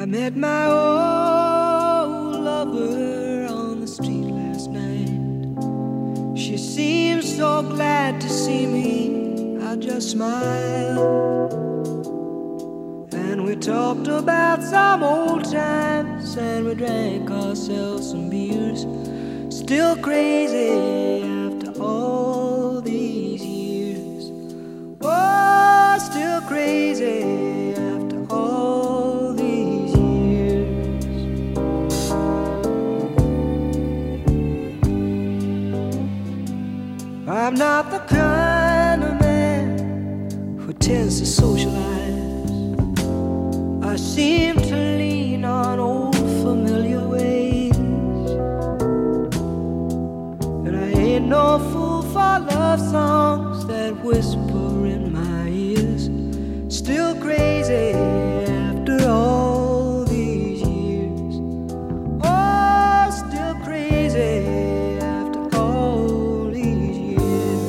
met my old lover on the street last night. She seemed so glad to see me, I just smiled. And we talked about some old times, and we drank ourselves some beers. Still crazy after all these years. Oh, still crazy after all these years. I'm not the kind of man who tends to socialize. I seem to lean on old familiar ways, and I ain't no fool for love songs that whisper in my ears. Still crazy after all these years. Oh, still crazy after all these years.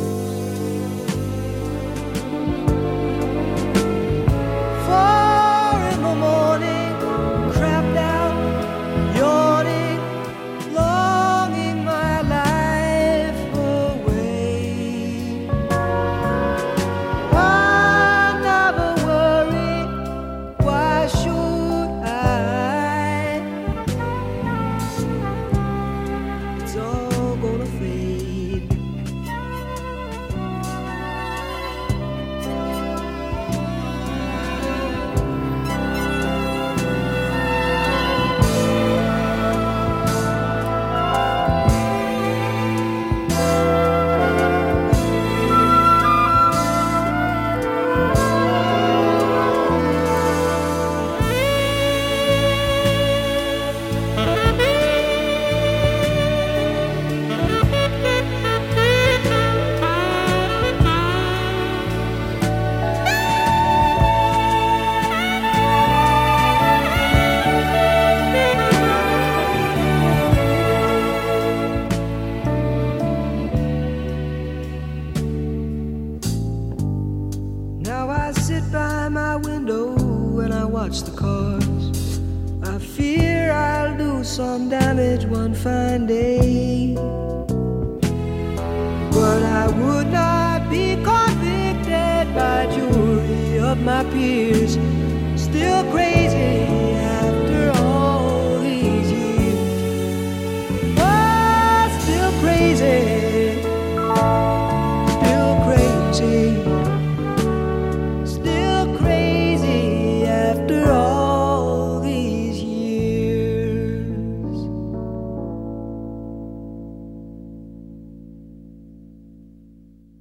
4 in the morning, crapped out, yawning, longing my life away. I never worry, why should I? It's all gonna fade. Now I sit by my window and I watch the cars. I fear I'll do some damage one fine day, but I would not be convicted by jury of my peers.